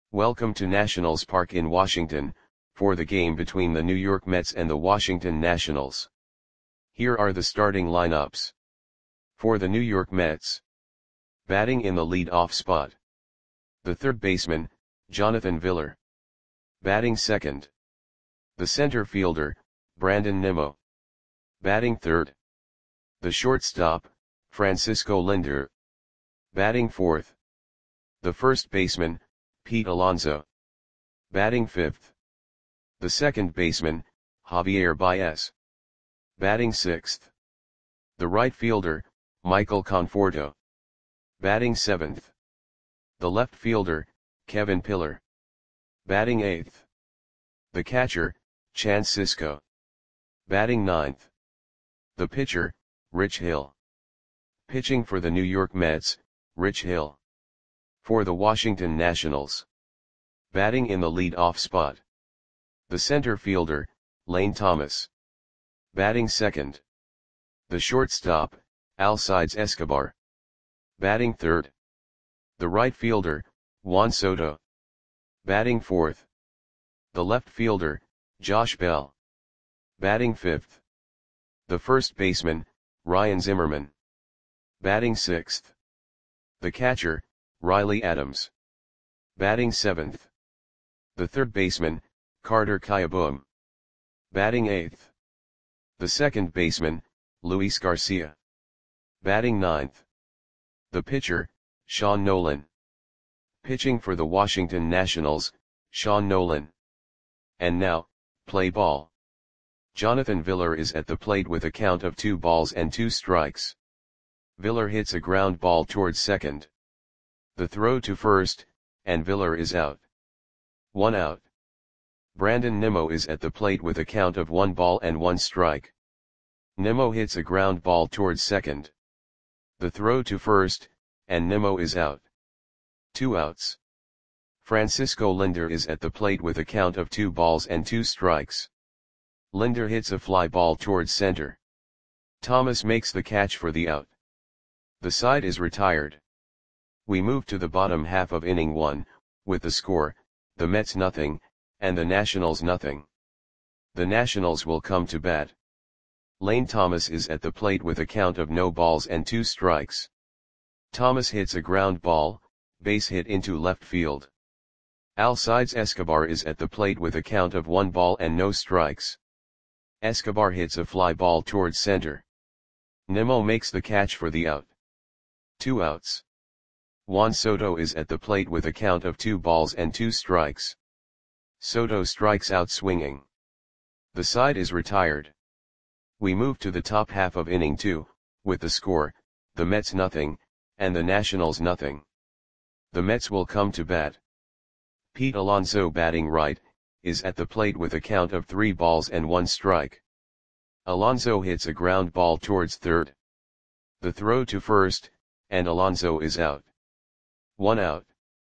Welcome to Nationals Park in Washington, for the game between the New York Mets and the Washington Nationals. Here are the starting lineups. For the New York Mets. Batting in the lead-off spot. The third baseman, Jonathan Villar. Batting second. The center fielder, Brandon Nimmo. Batting third. The shortstop, Francisco Lindor. Batting fourth. The first baseman, Pete Alonso. Batting fifth. The second baseman, Javier Baez. Batting sixth. The right fielder, Michael Conforto. Batting seventh. The left fielder, Kevin Pillar. Batting eighth. The catcher, Chance Sisco. Batting ninth. The pitcher, Rich Hill. Pitching for the New York Mets, Rich Hill. For the Washington Nationals. Batting in the lead-off spot. The center fielder, Lane Thomas. Batting second. The shortstop, Alcides Escobar. Batting third. The right fielder, Juan Soto. Batting fourth. The left fielder, Josh Bell. Batting fifth. The first baseman, Ryan Zimmerman. Batting sixth. The catcher, Riley Adams. Batting seventh. The third baseman, Carter Kieboom. Batting eighth. The second baseman, Luis Garcia. Batting ninth. The pitcher, Sean Nolan. Pitching for the Washington Nationals, Sean Nolan. And now, play ball. Jonathan Villar is at the plate with a count of 2 balls and 2 strikes. Villar hits a ground ball towards second. The throw to first, and Villar is out. 1 out. Brandon Nimmo is at the plate with a count of 1 ball and 1 strike. Nimmo hits a ground ball towards second. The throw to first, and Nimmo is out. 2 outs. Francisco Lindor is at the plate with a count of 2 balls and 2 strikes. Lindor hits a fly ball towards center. Thomas makes the catch for the out. The side is retired. We move to the bottom half of inning 1, with the score, the Mets nothing, and the Nationals nothing. The Nationals will come to bat. Lane Thomas is at the plate with a count of no balls and 2 strikes. Thomas hits a ground ball, base hit into left field. Alcides Escobar is at the plate with a count of 1 ball and no strikes. Escobar hits a fly ball towards center. Nimmo makes the catch for the out. 2 outs. Juan Soto is at the plate with a count of 2 balls and 2 strikes. Soto strikes out swinging. The side is retired. We move to the top half of inning 2, with the score, the Mets nothing, and the Nationals nothing. The Mets will come to bat. Pete Alonso batting right, is at the plate with a count of 3 balls and 1 strike. Alonso hits a ground ball towards third. The throw to first, and Alonso is out. 1 out.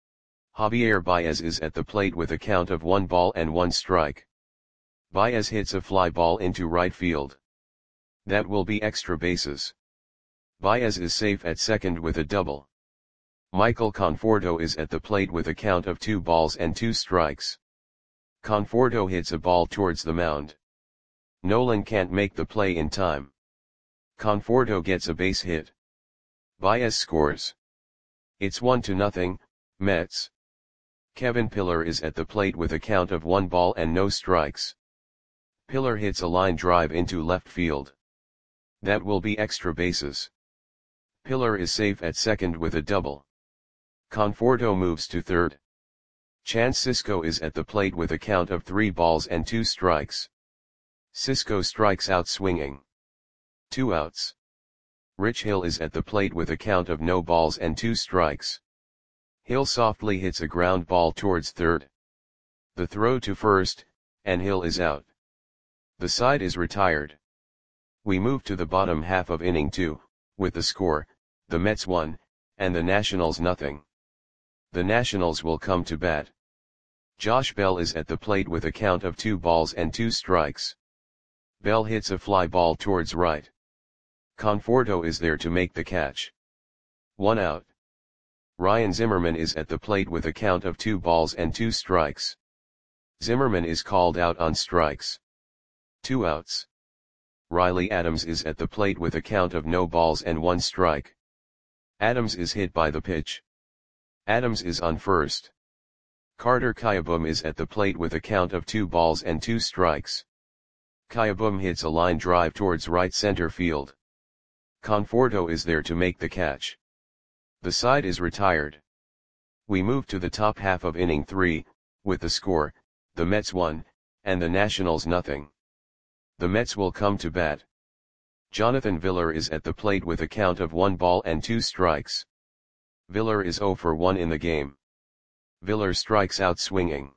Javier Baez is at the plate with a count of 1 ball and 1 strike. Baez hits a fly ball into right field. That will be extra bases. Baez is safe at second with a double. Michael Conforto is at the plate with a count of 2 balls and 2 strikes. Conforto hits a ball towards the mound. Nolan can't make the play in time. Conforto gets a base hit. Baez scores. It's 1-0, Mets. Kevin Pillar is at the plate with a count of 1 ball and no strikes. Pillar hits a line drive into left field. That will be extra bases. Pillar is safe at second with a double. Conforto moves to third. Chance Sisco is at the plate with a count of 3 balls and 2 strikes. Sisco strikes out swinging. 2 outs. Rich Hill is at the plate with a count of no balls and 2 strikes. Hill softly hits a ground ball towards third. The throw to first, and Hill is out. The side is retired. We move to the bottom half of inning 2, with the score, the Mets 1, and the Nationals nothing. The Nationals will come to bat. Josh Bell is at the plate with a count of 2 balls and 2 strikes. Bell hits a fly ball towards right. Conforto is there to make the catch. 1 out. Ryan Zimmerman is at the plate with a count of 2 balls and 2 strikes. Zimmerman is called out on strikes. 2 outs. Riley Adams is at the plate with a count of no balls and 1 strike. Adams is hit by the pitch. Adams is on first. Carter Kieboom is at the plate with a count of 2 balls and 2 strikes. Kieboom hits a line drive towards right center field. Conforto is there to make the catch. The side is retired. We move to the top half of inning 3, with the score, the Mets 1, and the Nationals nothing. The Mets will come to bat. Jonathan Villar is at the plate with a count of 1 ball and 2 strikes. Villar is 0 for 1 in the game. Villar strikes out swinging.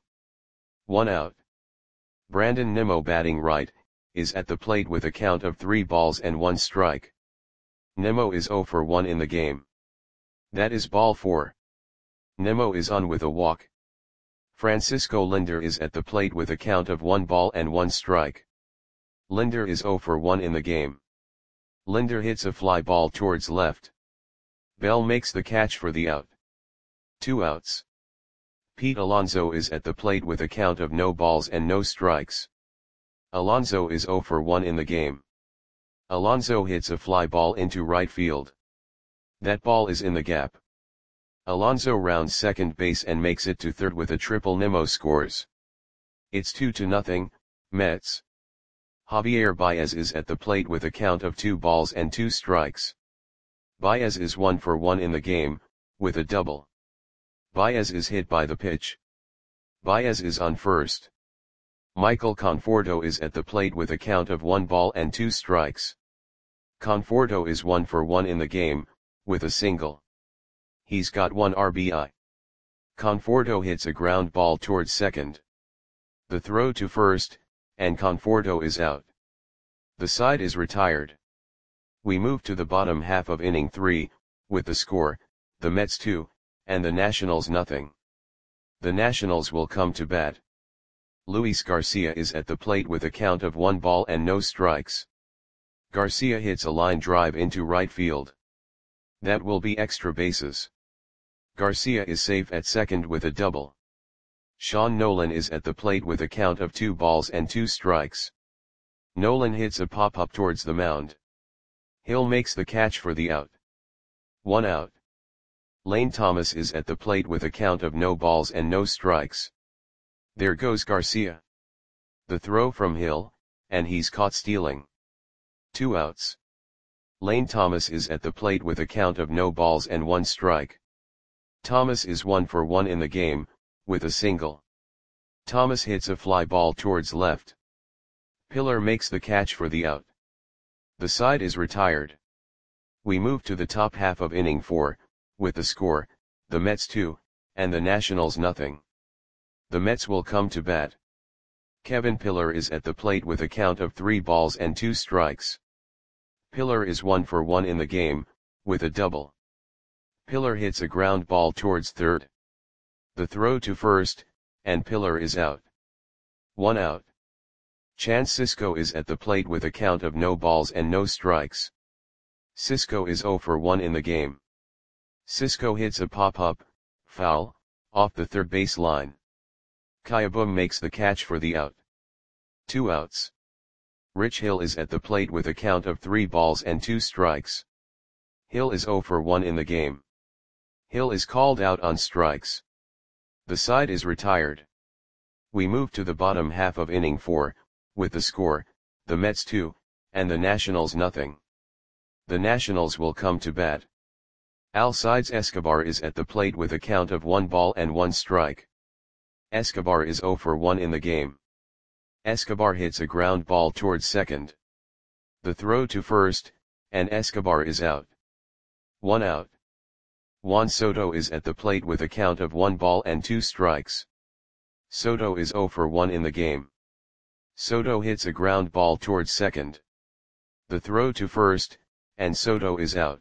1 out. Brandon Nimmo batting right, is at the plate with a count of 3 balls and 1 strike. Nimmo is 0 for 1 in the game. That is ball 4. Nimmo is on with a walk. Francisco Linder is at the plate with a count of 1 ball and 1 strike. Linder is 0 for 1 in the game. Linder hits a fly ball towards left. Bell makes the catch for the out. 2 outs. Pete Alonso is at the plate with a count of no balls and no strikes. Alonso is 0 for 1 in the game. Alonso hits a fly ball into right field. That ball is in the gap. Alonso rounds second base and makes it to third with a triple. Nimmo scores. It's 2-0, Mets. Javier Baez is at the plate with a count of 2 balls and 2 strikes. Baez is 1 for 1 in the game, with a double. Baez is hit by the pitch. Baez is on first. Michael Conforto is at the plate with a count of 1 ball and 2 strikes. Conforto is 1 for 1 in the game, with a single. He's got 1 RBI. Conforto hits a ground ball towards second. The throw to first, and Conforto is out. The side is retired. We move to the bottom half of inning 3, with the score, the Mets 2, and the Nationals nothing. The Nationals will come to bat. Luis Garcia is at the plate with a count of 1 ball and no strikes. Garcia hits a line drive into right field. That will be extra bases. Garcia is safe at second with a double. Sean Nolan is at the plate with a count of 2 balls and 2 strikes. Nolan hits a pop-up towards the mound. Hill makes the catch for the out. 1 out. Lane Thomas is at the plate with a count of no balls and no strikes. There goes Garcia. The throw from Hill, and he's caught stealing. 2 outs. Lane Thomas is at the plate with a count of no balls and 1 strike. Thomas is 1 for 1 in the game, with a single. Thomas hits a fly ball towards left. Pillar makes the catch for the out. The side is retired. We move to the top half of inning 4, with the score, the Mets 2, and the Nationals nothing. The Mets will come to bat. Kevin Pillar is at the plate with a count of 3 balls and 2 strikes. Pillar is 1 for 1 in the game, with a double. Pillar hits a ground ball towards third. The throw to first, and Pillar is out. 1 out. Chance Sisco is at the plate with a count of no balls and no strikes. Sisco is 0 for 1 in the game. Sisco hits a pop-up, foul, off the third base line. Kieboom makes the catch for the out. 2 outs. Rich Hill is at the plate with a count of 3 balls and 2 strikes. Hill is 0 for 1 in the game. Hill is called out on strikes. The side is retired. We move to the bottom half of inning 4, with the score, the Mets 2, and the Nationals nothing. The Nationals will come to bat. Alcides Escobar is at the plate with a count of 1 ball and 1 strike. Escobar is 0 for 1 in the game. Escobar hits a ground ball towards second. The throw to first, and Escobar is out. 1 out. Juan Soto is at the plate with a count of 1 ball and 2 strikes. Soto is 0 for 1 in the game. Soto hits a ground ball towards second. The throw to first, and Soto is out.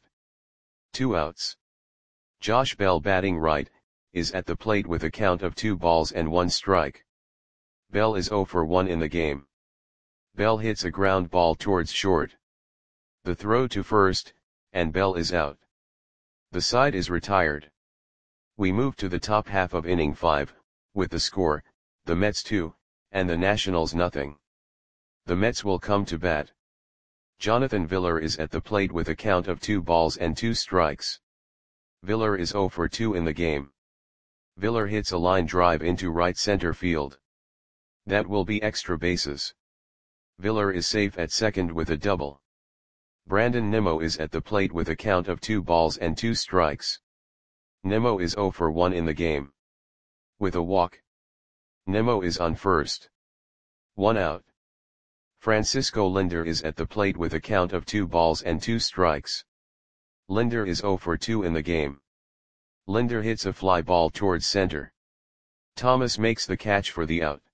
2 outs. Josh Bell batting right, is at the plate with a count of 2 balls and 1 strike. Bell is 0 for 1 in the game. Bell hits a ground ball towards short. The throw to first, and Bell is out. The side is retired. We move to the top half of inning 5, with the score, the Mets 2, and the Nationals nothing. The Mets will come to bat. Jonathan Villar is at the plate with a count of 2 balls and 2 strikes. Villar is 0 for 2 in the game. Villar hits a line drive into right center field. That will be extra bases. Villar is safe at second with a double. Brandon Nimmo is at the plate with a count of 2 balls and 2 strikes. Nimmo is 0 for 1 in the game. With a walk. Nimmo is on first. 1 out. Francisco Lindor is at the plate with a count of 2 balls and 2 strikes. Lindor is 0 for 2 in the game. Lindor hits a fly ball towards center. Thomas makes the catch for the out.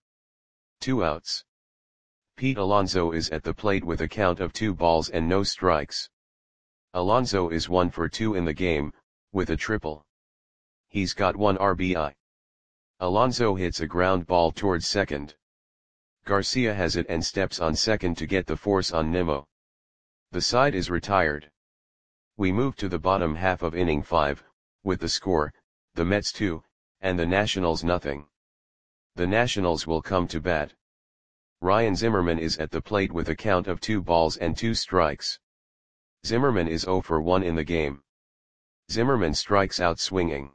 2 outs. Pete Alonso is at the plate with a count of 2 balls and no strikes. Alonso is 1 for 2 in the game, with a triple. He's got 1 RBI. Alonso hits a ground ball towards second. Garcia has it and steps on second to get the force on Nimmo. The side is retired. We move to the bottom half of inning 5, with the score, the Mets 2, and the Nationals nothing. The Nationals will come to bat. Ryan Zimmerman is at the plate with a count of 2 balls and 2 strikes. Zimmerman is 0 for 1 in the game. Zimmerman strikes out swinging.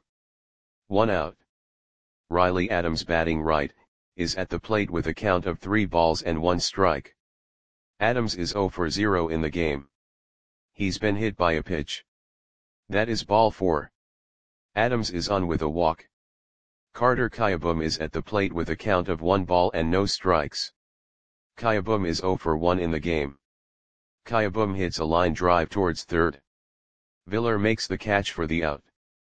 1 out. Riley Adams, batting right, is at the plate with a count of 3 balls and 1 strike. Adams is 0 for 0 in the game. He's been hit by a pitch. That is ball 4. Adams is on with a walk. Carter Kieboom is at the plate with a count of 1 ball and no strikes. Kieboom is 0 for 1 in the game. Kieboom hits a line drive towards third. Villar makes the catch for the out.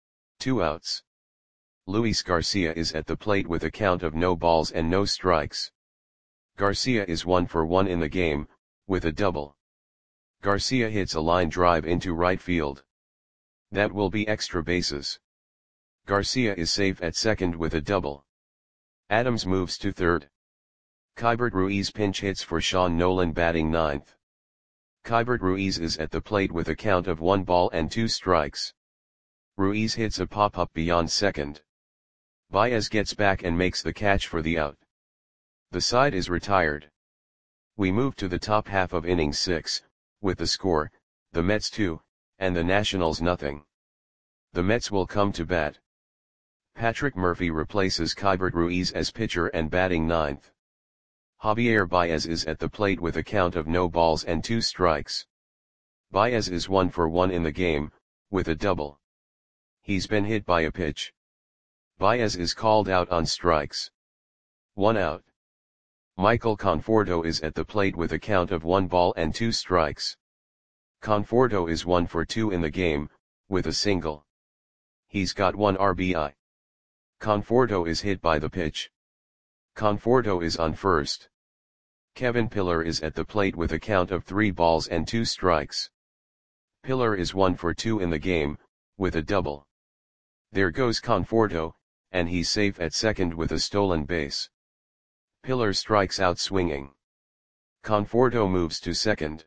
2 outs. Luis Garcia is at the plate with a count of no balls and no strikes. Garcia is 1 for 1 in the game, with a double. Garcia hits a line drive into right field. That will be extra bases. Garcia is safe at second with a double. Adams moves to third. Keibert Ruiz pinch hits for Sean Nolan, batting ninth. Keibert Ruiz is at the plate with a count of 1 ball and 2 strikes. Ruiz hits a pop-up beyond second. Baez gets back and makes the catch for the out. The side is retired. We move to the top half of inning 6, with the score, the Mets 2, and the Nationals nothing. The Mets will come to bat. Patrick Murphy replaces Keibert Ruiz as pitcher and batting ninth. Javier Baez is at the plate with a count of no balls and 2 strikes. Baez is 1 for 1 in the game, with a double. He's been hit by a pitch. Baez is called out on strikes. 1 out. Michael Conforto is at the plate with a count of 1 ball and 2 strikes. Conforto is 1 for 2 in the game, with a single. He's got 1 RBI. Conforto is hit by the pitch. Conforto is on first. Kevin Pillar is at the plate with a count of 3 balls and 2 strikes. Pillar is 1 for 2 in the game, with a double. There goes Conforto, and he's safe at second with a stolen base. Pillar strikes out swinging. Conforto moves to second.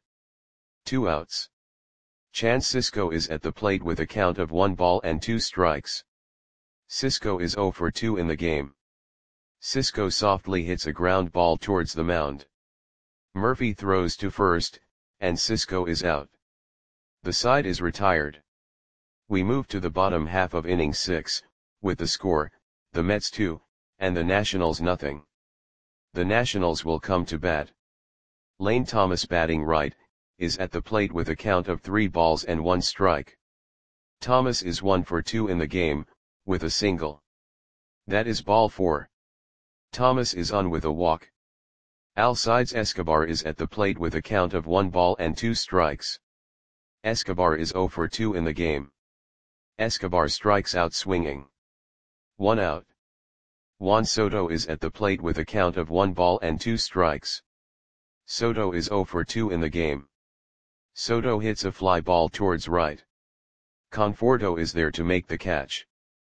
2 outs. Chance Sisco is at the plate with a count of 1 ball and 2 strikes. Sisco is 0 for 2 in the game. Sisco softly hits a ground ball towards the mound. Murphy throws to first, and Sisco is out. The side is retired. We move to the bottom half of inning 6, with the score, the Mets 2, and the Nationals nothing. The Nationals will come to bat. Lane Thomas, batting right, is at the plate with a count of 3 balls and 1 strike. Thomas is 1 for 2 in the game, with a single. That is ball 4. Thomas is on with a walk. Alcides Escobar is at the plate with a count of 1 ball and 2 strikes. Escobar is 0 for 2 in the game. Escobar strikes out swinging. 1 out. Juan Soto is at the plate with a count of 1 ball and 2 strikes. Soto is 0 for 2 in the game. Soto hits a fly ball towards right. Conforto is there to make the catch.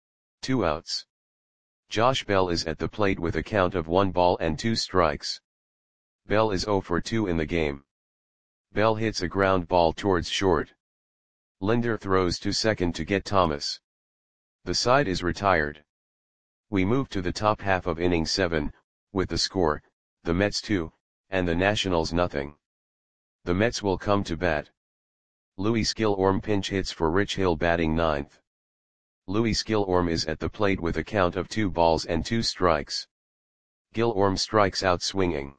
2 outs. Josh Bell is at the plate with a count of 1 ball and 2 strikes. Bell is 0 for 2 in the game. Bell hits a ground ball towards short. Lindor throws to second to get Thomas. The side is retired. We move to the top half of inning 7, with the score, the Mets 2, and the Nationals nothing. The Mets will come to bat. Luis Gilorm pinch hits for Rich Hill batting 9th. Luis Gilorm is at the plate with a count of 2 balls and 2 strikes. Gilorm strikes out swinging.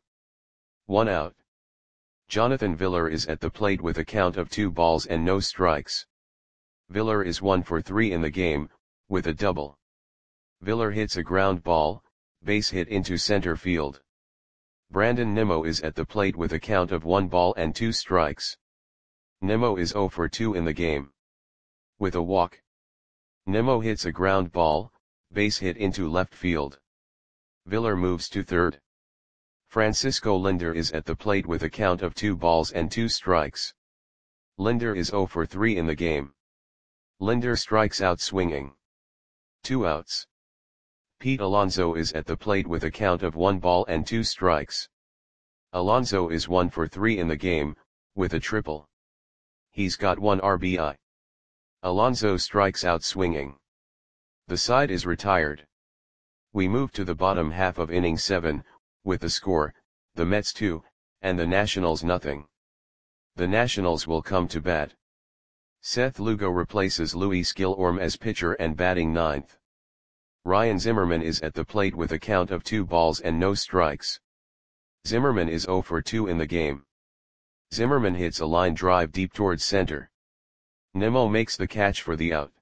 1 out. Jonathan Villar is at the plate with a count of 2 balls and no strikes. Villar is 1 for 3 in the game, with a double. Villar hits a ground ball, base hit into center field. Brandon Nimmo is at the plate with a count of 1 ball and 2 strikes. Nimmo is 0 for 2 in the game. With a walk. Nimmo hits a ground ball, base hit into left field. Villar moves to third. Francisco Lindor is at the plate with a count of 2 balls and 2 strikes. Lindor is 0 for 3 in the game. Lindor strikes out swinging. 2 outs. Pete Alonso is at the plate with a count of 1 ball and 2 strikes. Alonso is 1 for 3 in the game, with a triple. He's got 1 RBI. Alonso strikes out swinging. The side is retired. We move to the bottom half of inning 7, with the score, the Mets 2, and the Nationals nothing. The Nationals will come to bat. Seth Lugo replaces Luis Gilorm as pitcher and batting 9th. Ryan Zimmerman is at the plate with a count of 2 balls and no strikes. Zimmerman is 0 for 2 in the game. Zimmerman hits a line drive deep towards center. Nimmo makes the catch for the out.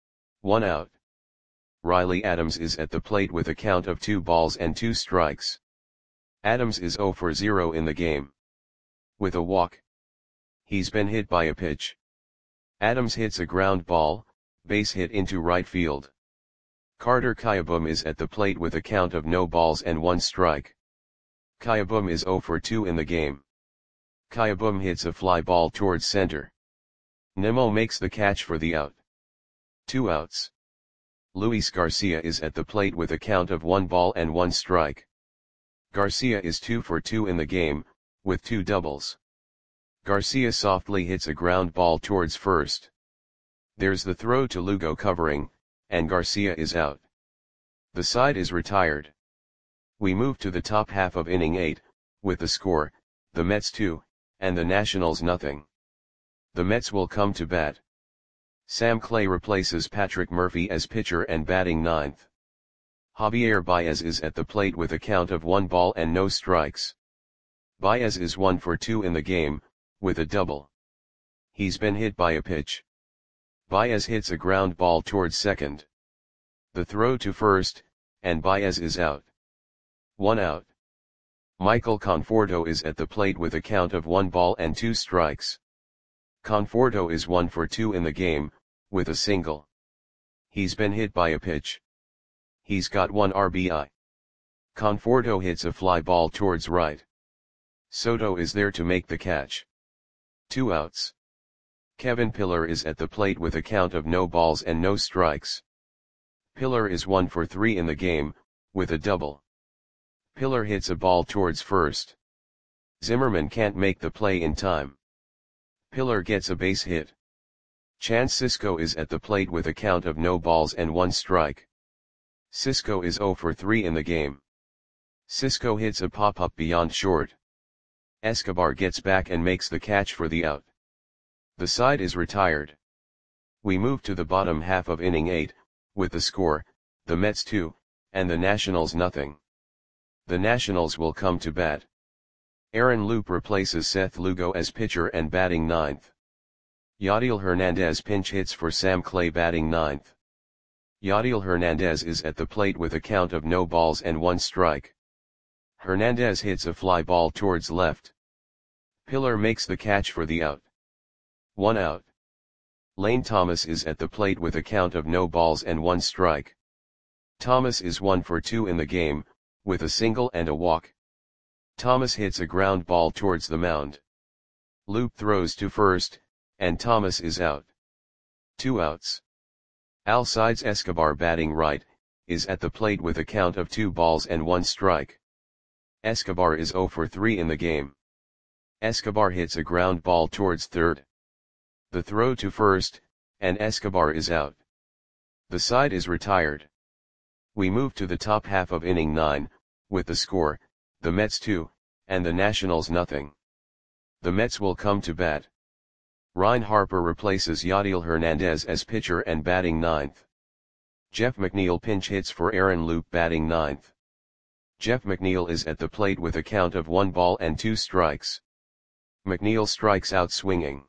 1 out. Riley Adams is at the plate with a count of 2 balls and 2 strikes. Adams is 0 for 0 in the game. With a walk. He's been hit by a pitch. Adams hits a ground ball, base hit into right field. Carter Kieboom is at the plate with a count of no balls and 1 strike. Kieboom is 0 for 2 in the game. Kieboom hits a fly ball towards center. Nimmo makes the catch for the out. 2 outs. Luis Garcia is at the plate with a count of 1 ball and 1 strike. Garcia is 2 for 2 in the game, with 2 doubles. Garcia softly hits a ground ball towards first. There's the throw to Lugo covering, and Garcia is out. The side is retired. We move to the top half of inning 8, with the score, the Mets 2, and the Nationals nothing. The Mets will come to bat. Sam Clay replaces Patrick Murphy as pitcher and batting 9th. Javier Baez is at the plate with a count of 1 ball and no strikes. Baez is 1 for 2 in the game, with a double. He's been hit by a pitch. Baez hits a ground ball towards second. The throw to first, and Baez is out. 1 out. Michael Conforto is at the plate with a count of 1 ball and 2 strikes. Conforto is 1 for 2 in the game, with a single. He's been hit by a pitch. He's got 1 RBI. Conforto hits a fly ball towards right. Soto is there to make the catch. 2 outs. Kevin Pillar is at the plate with a count of no balls and no strikes. Pillar is 1 for 3 in the game, with a double. Pillar hits a ball towards first. Zimmerman can't make the play in time. Pillar gets a base hit. Chance Sisco is at the plate with a count of no balls and 1 strike. Sisco is 0 for 3 in the game. Sisco hits a pop-up beyond short. Escobar gets back and makes the catch for the out. The side is retired. We move to the bottom half of inning 8, with the score, the Mets 2, and the Nationals nothing. The Nationals will come to bat. Aaron Loup replaces Seth Lugo as pitcher and batting 9th. Yadiel Hernandez pinch hits for Sam Clay batting 9th. Yadiel Hernandez is at the plate with a count of no balls and 1 strike. Hernandez hits a fly ball towards left. Pillar makes the catch for the out. 1 out. Lane Thomas is at the plate with a count of no balls and 1 strike. Thomas is 1 for 2 in the game, with a single and a walk. Thomas hits a ground ball towards the mound. Loup throws to first, and Thomas is out. 2 outs. Alcides Escobar batting right, is at the plate with a count of 2 balls and 1 strike. Escobar is 0 for 3 in the game. Escobar hits a ground ball towards third. The throw to first, and Escobar is out. The side is retired. We move to the top half of inning 9, with the score, the Mets 2, and the Nationals nothing. The Mets will come to bat. Ryan Harper replaces Yadiel Hernandez as pitcher and batting 9th. Jeff McNeil pinch hits for Aaron Loup batting 9th. Jeff McNeil is at the plate with a count of 1 ball and 2 strikes. McNeil strikes out swinging.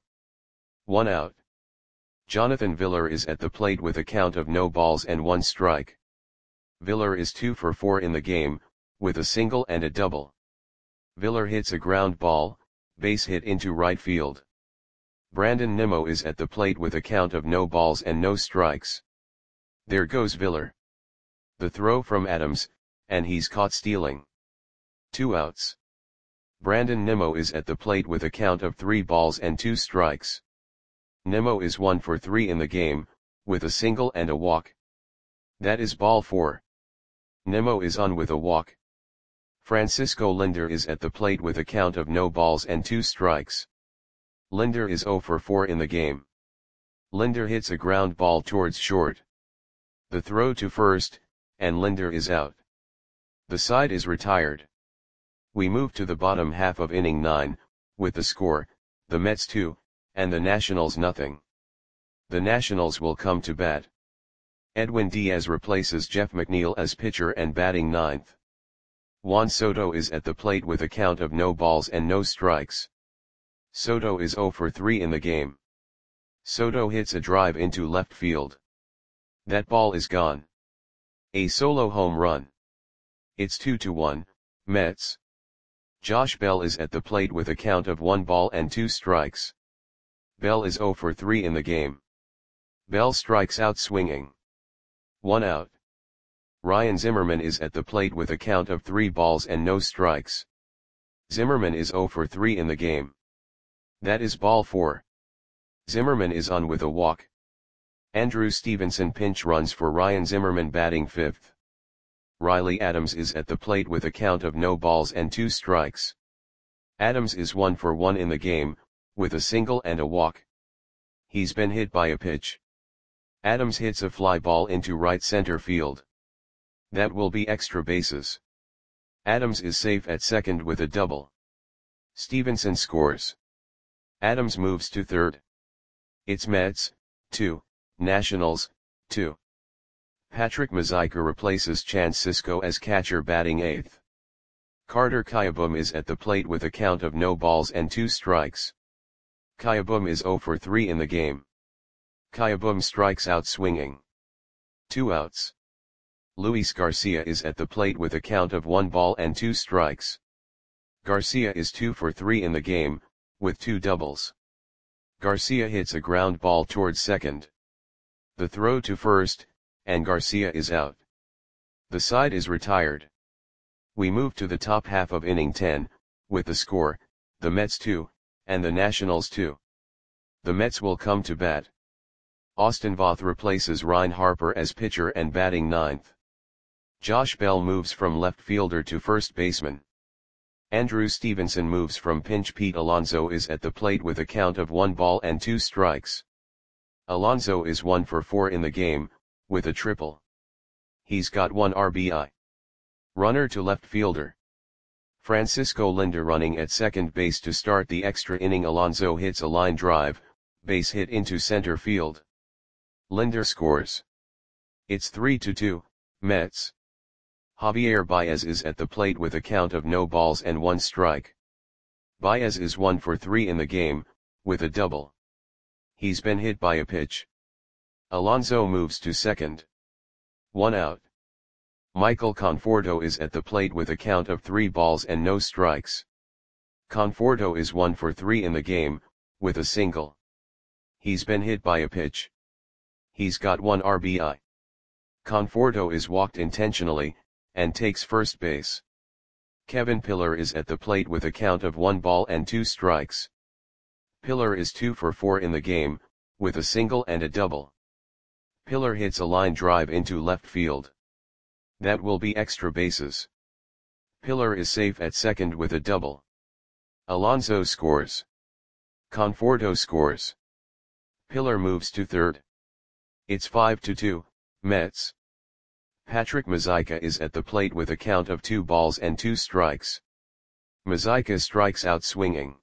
1 out. Jonathan Villar is at the plate with a count of no balls and 1 strike. Villar is 2 for 4 in the game, with a single and a double. Villar hits a ground ball, base hit into right field. Brandon Nimmo is at the plate with a count of no balls and no strikes. There goes Villar. The throw from Adams, and he's caught stealing. 2 outs. Brandon Nimmo is at the plate with a count of 3 balls and 2 strikes. Nimmo is 1 for 3 in the game, with a single and a walk. That is ball 4. Nimmo is on with a walk. Francisco Linder is at the plate with a count of no balls and 2 strikes. Linder is 0 for 4 in the game. Linder hits a ground ball towards short. The throw to first, and Linder is out. The side is retired. We move to the bottom half of inning 9, with the score, the Mets 2, and the Nationals nothing. The Nationals will come to bat. Edwin Diaz replaces Jeff McNeil as pitcher and batting 9th. Juan Soto is at the plate with a count of no balls and no strikes. Soto is 0 for 3 in the game. Soto hits a drive into left field. That ball is gone. A solo home run. It's 2-1, Mets. Josh Bell is at the plate with a count of 1 ball and 2 strikes. Bell is 0 for 3 in the game. Bell strikes out swinging. 1 out. Ryan Zimmerman is at the plate with a count of 3 balls and no strikes. Zimmerman is 0 for 3 in the game. That is ball 4. Zimmerman is on with a walk. Andrew Stevenson pinch runs for Ryan Zimmerman batting 5th. Riley Adams is at the plate with a count of no balls and 2 strikes. Adams is 1 for 1 in the game, with a single and a walk. He's been hit by a pitch. Adams hits a fly ball into right center field. That will be extra bases. Adams is safe at second with a double. Stevenson scores. Adams moves to third. It's Mets, 2, Nationals, 2. Patrick Mazeika replaces Chance Sisco as catcher batting 8th. Carter Kieboom is at the plate with a count of no balls and 2 strikes. Kieboom is 0 for 3 in the game. Kieboom strikes out swinging. 2 outs. Luis Garcia is at the plate with a count of 1 ball and 2 strikes. Garcia is 2 for 3 in the game, with 2 doubles. Garcia hits a ground ball towards second. The throw to first, and Garcia is out. The side is retired. We move to the top half of inning 10, with the score, the Mets 2, and the Nationals 2. The Mets will come to bat. Austin Voth replaces Ryan Harper as pitcher and batting 9th. Josh Bell moves from left fielder to first baseman. Andrew Stevenson moves from pinch. Pete Alonso is at the plate with a count of 1 ball and 2 strikes. Alonso is 1 for 4 in the game, with a triple. He's got 1 RBI. Runner to left fielder. Francisco Linder running at second base to start the extra inning. Alonso hits a line drive, base hit into center field. Linder scores. It's 3-2, Mets. Javier Baez is at the plate with a count of no balls and 1 strike. Baez is 1 for 3 in the game, with a double. He's been hit by a pitch. Alonso moves to second. 1 out. Michael Conforto is at the plate with a count of 3 balls and no strikes. Conforto is 1 for 3 in the game, with a single. He's been hit by a pitch. He's got 1 RBI. Conforto is walked intentionally, and takes first base. Kevin Pillar is at the plate with a count of 1 ball and 2 strikes. Pillar is 2 for 4 in the game, with a single and a double. Pillar hits a line drive into left field. That will be extra bases. Pillar is safe at second with a double. Alonso scores. Conforto scores. Pillar moves to third. It's 5-2, Mets. Patrick Mazeika is at the plate with a count of 2 balls and 2 strikes. Mazeika strikes out swinging.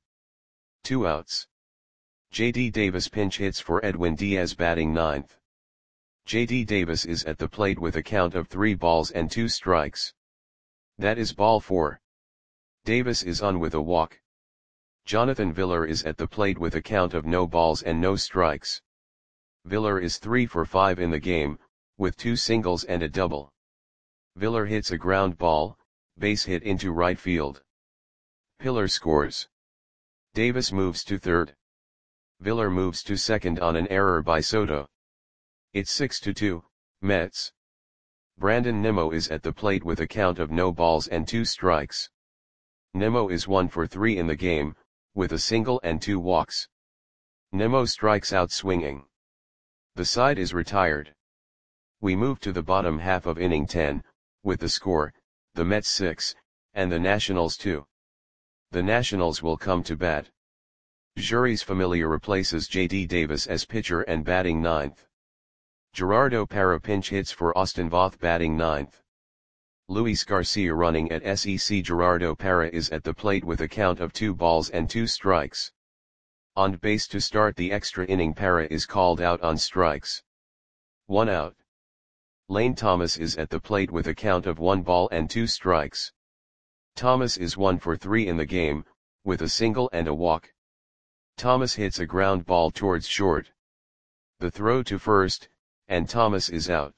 2 outs. J.D. Davis pinch hits for Edwin Diaz batting ninth. J.D. Davis is at the plate with a count of 3 balls and 2 strikes. That is ball 4. Davis is on with a walk. Jonathan Villar is at the plate with a count of no balls and no strikes. Villar is 3 for 5 in the game, with 2 singles and a double. Villar hits a ground ball, base hit into right field. Villar scores. Davis moves to third. Villar moves to second on an error by Soto. It's 6-2, Mets. Brandon Nimmo is at the plate with a count of no balls and 2 strikes. Nimmo is 1 for 3 in the game, with a single and 2 walks. Nimmo strikes out swinging. The side is retired. We move to the bottom half of inning 10, with the score, the Mets 6, and the Nationals 2. The Nationals will come to bat. Jeurys Familia replaces J.D. Davis as pitcher and batting ninth. Gerardo Parra pinch hits for Austin Voth batting ninth. Luis Garcia running at SEC. Gerardo Parra is at the plate with a count of 2 balls and 2 strikes. On base to start the extra inning. Parra is called out on strikes. 1 out. Lane Thomas is at the plate with a count of 1 ball and 2 strikes. Thomas is 1 for 3 in the game, with a single and a walk. Thomas hits a ground ball towards short. The throw to first, and Thomas is out.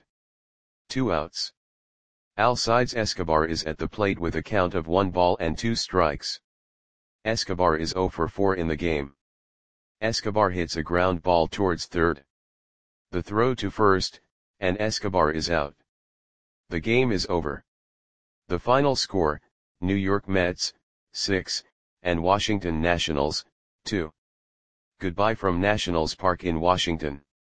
2 outs. Alcides Escobar is at the plate with a count of 1 ball and 2 strikes. Escobar is 0 for 4 in the game. Escobar hits a ground ball towards third. The throw to first, and Escobar is out. The game is over. The final score, New York Mets, 6, and Washington Nationals, 2. Goodbye from Nationals Park in Washington.